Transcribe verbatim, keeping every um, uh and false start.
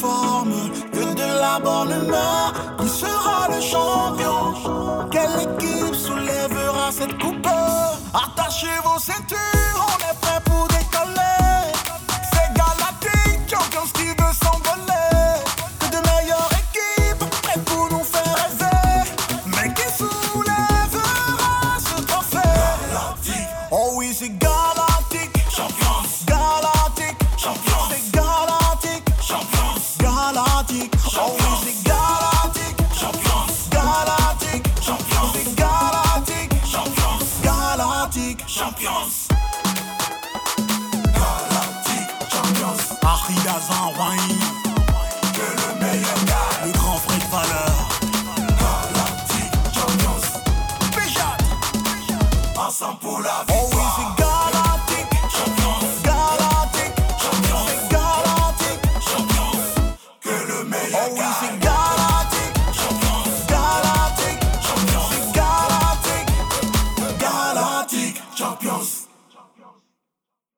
forme, que de la bonne humeur. Qui sera le champion? Quelle équipe soulèvera cette coupe? Attachez vos ceintures, on est prêt pour décoller. C'est Galactique, champion qui veut s'envoler. Que de meilleures équipes, prêtes pour nous faire rêver. Mais qui soulèvera ce trophée? Galactique. Oh oui, c'est Galactique. Champions. Galactique. Champions. C'est Galactique. Champions. Galactique. Oh oui, c'est Galactique. Champions. Galactique. Champions. C'est Galactique. Champions. Galactique. Champions. Galactique. Champions. Achidazan Wayne. Que le meilleur gagne. Le grand vrai de valeur. Galactique. Champions. Péjat. Ensemble pour la victoire. Oh oui, c'est